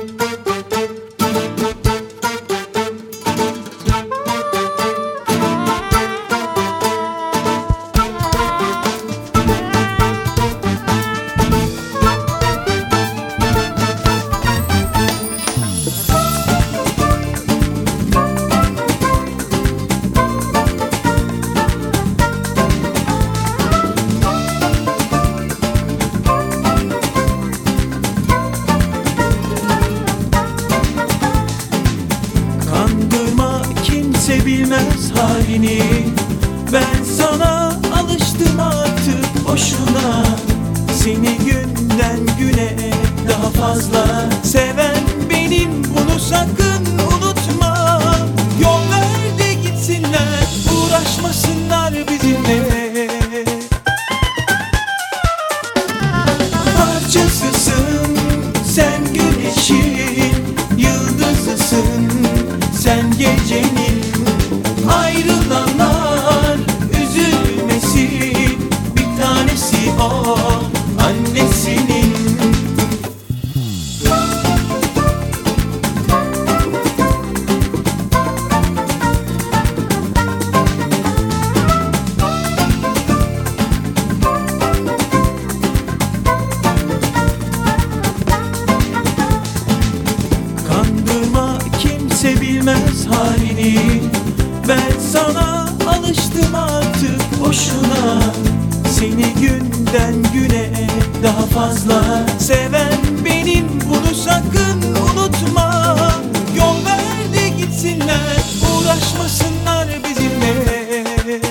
Kimse bilmez halini. Ben sana alıştım artık boşuna. Seni günden güne daha fazla seven benim, bunu sakın unutma. Yol ver de gitsinler, uğraşmasınlar bizimle. Parçasısın sen güneşin, yıldızısın sen gecenin. Ayrılanlar üzülmesin, bir tanesi o annesinin. Kandırma, kimse bilmez halini. Ben sana alıştım artık boşuna. Seni günden güne daha fazla seven benim, bunu sakın unutma. Yol ver de gitsinler, uğraşmasınlar bizimle.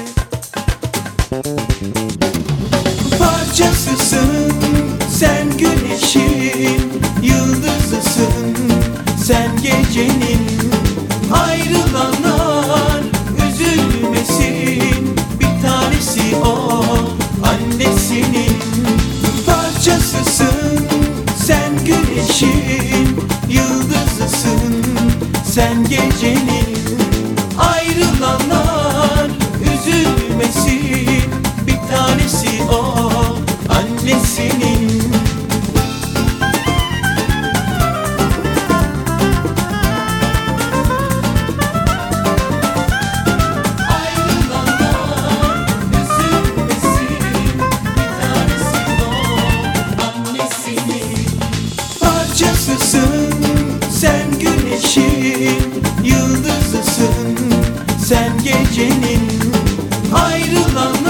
Parçasısın sen güneşin, yıldızısın sen gecenin. Ayrılanlar üzülmesin, bir tanesi o annesinin. Parçasısın sen güneşin, yıldızısın sen gecenin. Ayrılanlar üzülmesin, bir tanesi o annesinin. Parçasısın sen güneşin, yıldızısın sen gecenin. Ayrılan